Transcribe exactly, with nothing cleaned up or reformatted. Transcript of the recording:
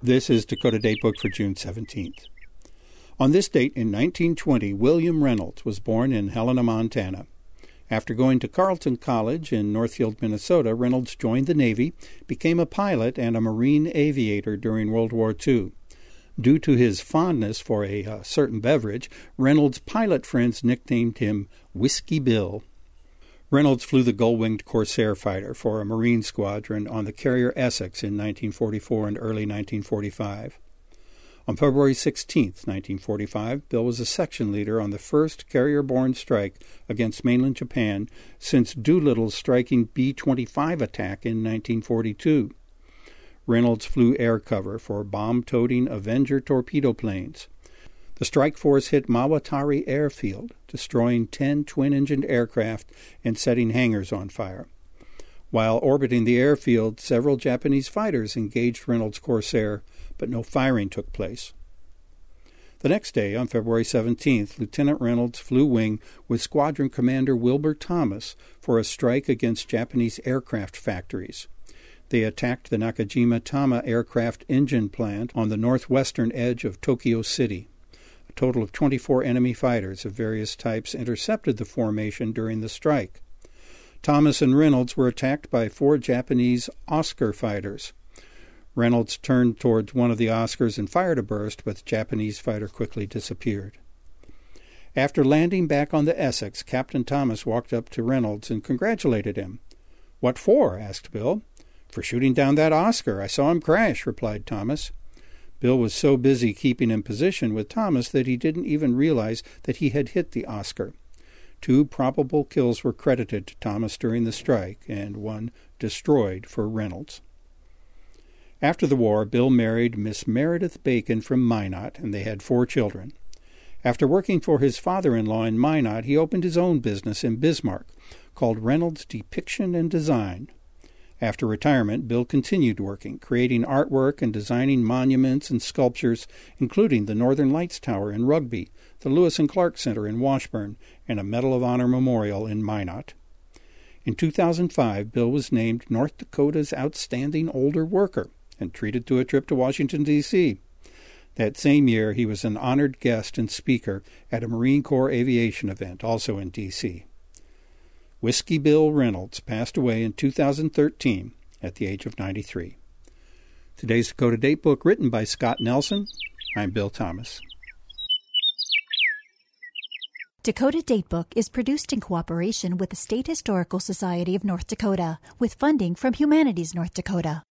This is Dakota Datebook for June seventeenth. On this date in nineteen twenty, William Reynolds was born in Helena, Montana. After going to Carleton College in Northfield, Minnesota, Reynolds joined the Navy, became a pilot and a Marine aviator during World War Two. Due to his fondness for a uh, certain beverage, Reynolds' pilot friends nicknamed him Whiskey Bill. Reynolds flew the gull-winged Corsair fighter for a Marine squadron on the carrier Essex in nineteen forty-four and early nineteen forty-five. On February sixteenth, nineteen forty-five, Bill was a section leader on the first carrier-borne strike against mainland Japan since Doolittle's striking B twenty-five attack in nineteen forty-two. Reynolds flew air cover for bomb-toting Avenger torpedo planes. The strike force hit Mawatari Airfield, destroying ten twin-engined aircraft and setting hangars on fire. While orbiting the airfield, several Japanese fighters engaged Reynolds' Corsair, but no firing took place. The next day, on February seventeenth, Lieutenant Reynolds flew wing with Squadron Commander Wilbur Thomas for a strike against Japanese aircraft factories. They attacked the Nakajima Tama aircraft engine plant on the northwestern edge of Tokyo City. A total of twenty-four enemy fighters of various types intercepted the formation during the strike. Thomas and Reynolds were attacked by four Japanese Oscar fighters. Reynolds turned towards one of the Oscars and fired a burst, but the Japanese fighter quickly disappeared. After landing back on the Essex, Captain Thomas walked up to Reynolds and congratulated him. "What for?" asked Bill. "For shooting down that Oscar. I saw him crash," replied Thomas. Bill was so busy keeping in position with Thomas that he didn't even realize that he had hit the Oscar. Two probable kills were credited to Thomas during the strike, and one destroyed for Reynolds. After the war, Bill married Miss Meredith Bacon from Minot, and they had four children. After working for his father-in-law in Minot, he opened his own business in Bismarck, called Reynolds Depiction and Design. After retirement, Bill continued working, creating artwork and designing monuments and sculptures, including the Northern Lights Tower in Rugby, the Lewis and Clark Center in Washburn, and a Medal of Honor memorial in Minot. In two thousand five, Bill was named North Dakota's Outstanding Older Worker and treated to a trip to Washington, D C That same year, he was an honored guest and speaker at a Marine Corps aviation event, also in D C Whiskey Bill Reynolds passed away in two thousand thirteen at the age of ninety-three. Today's Dakota Datebook, written by Scott Nelson. I'm Bill Thomas. Dakota Datebook is produced in cooperation with the State Historical Society of North Dakota, with funding from Humanities North Dakota.